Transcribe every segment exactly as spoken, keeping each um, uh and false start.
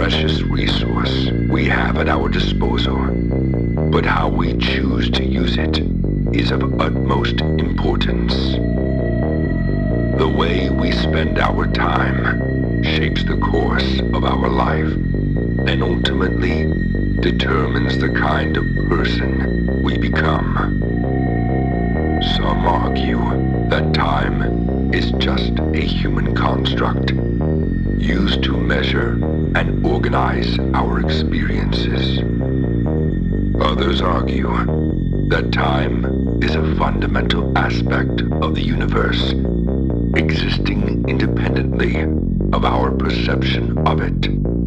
precious resource we have at our disposal, but how we choose to use it is of utmost importance. The way we spend our time shapes the course of our life and ultimately determines the kind of person we become. Some argue that time is just a human construct used to measure and organize our experiences. Others argue that time is a fundamental aspect of the universe, existing independently of our perception of it.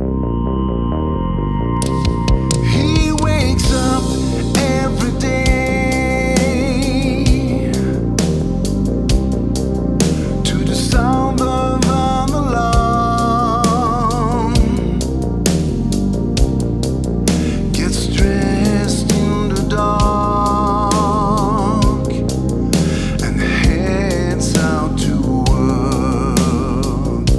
He wakes up every day to the sound of an alarm. Gets dressed in the dark and heads out to work.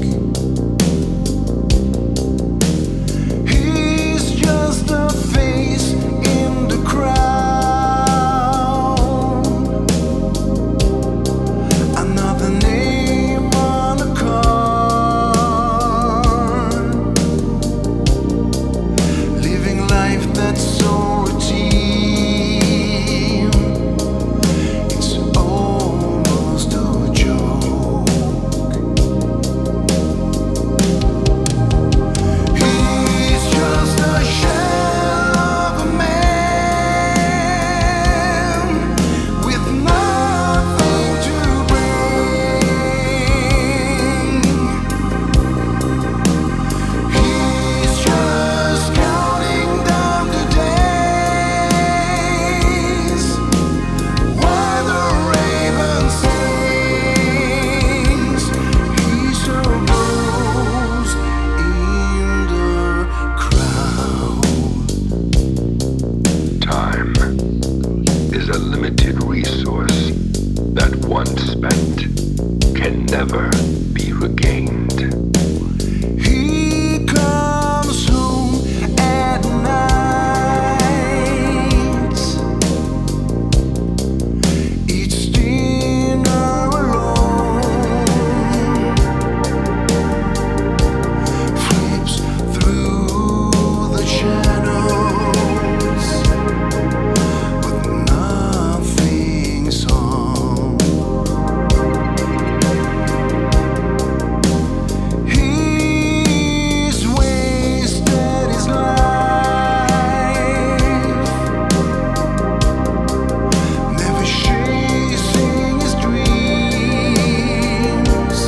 He's just a face in the crowd, another name on a card, living life that's so routine, it's almost a joke. He's just a shell of a man with nothing to bring. He's just counting down the days while the raven sings. He's a ghost in the crowd. Time is a limited resource that once spent can never be regained. He comes home at night, eats dinner alone, flips through the channels, but nothing's on. He's wasted his life, never chasing his dreams.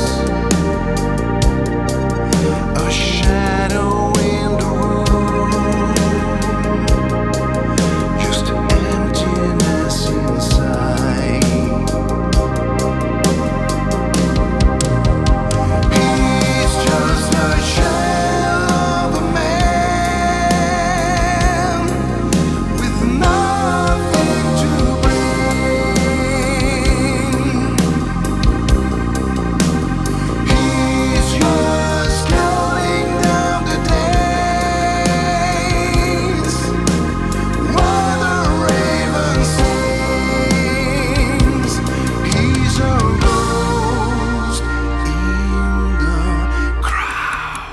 A shadow in the room, just emptiness inside. He's just a shell of a man with nothing to bring. He's just counting down the days while the raven sings. He's a ghost in the crowd.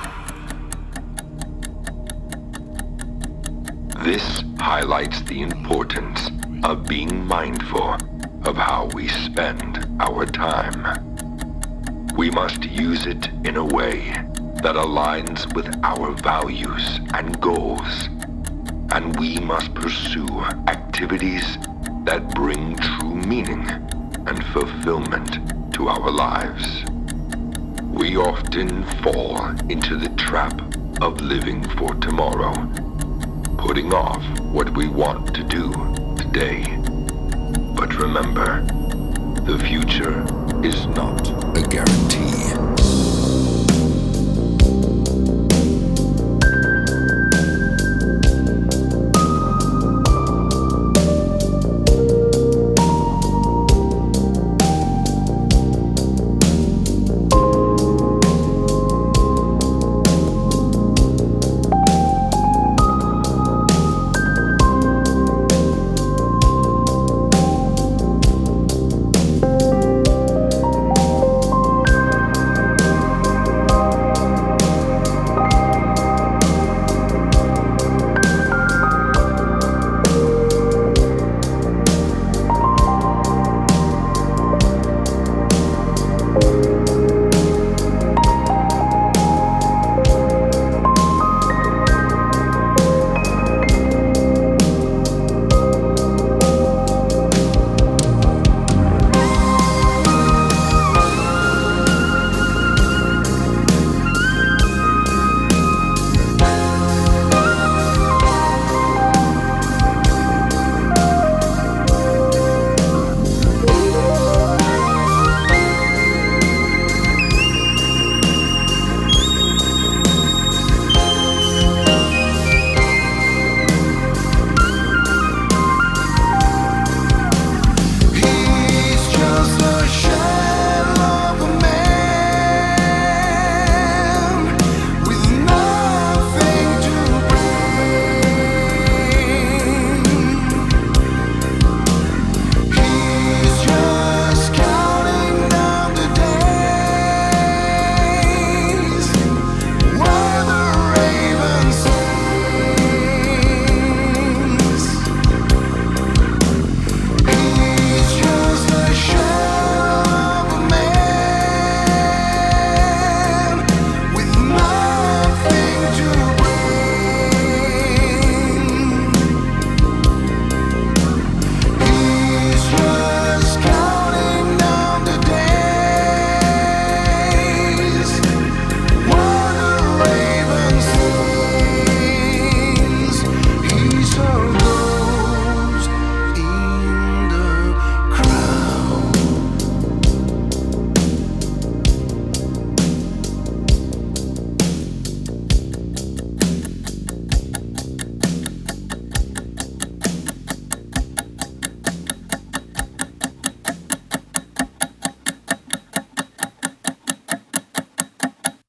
This highlights the importance of being mindful of how we spend our time. We must use it in a way that aligns with our values and goals, and we must pursue activities that bring true meaning and fulfillment to our lives. We often fall into the trap of living for tomorrow, putting off what we want to do today. But remember, the future is not a guarantee.